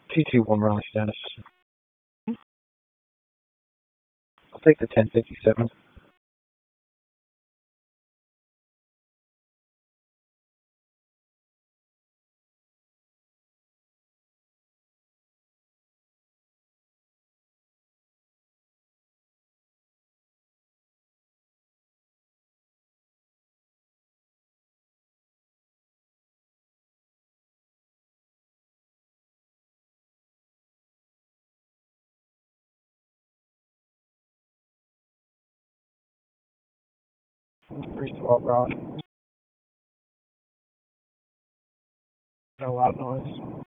T21 Ronnie Dennis. I'll take the 1057. Free swap route. No loud noise.